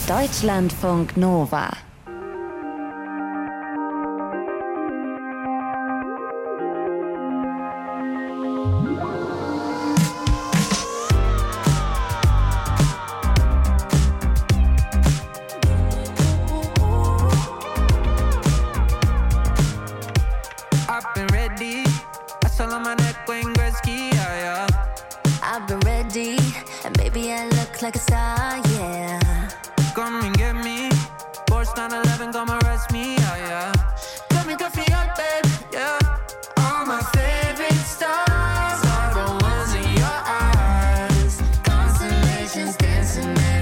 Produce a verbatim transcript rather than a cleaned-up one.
Deutschlandfunk Nova. Like a star, yeah. Come and get me. Porsche nine eleven, come arrest me, yeah, yeah. Come and coffee up, babe, yeah. All my favorite stars are the ones in your eyes. Constellations dancing there.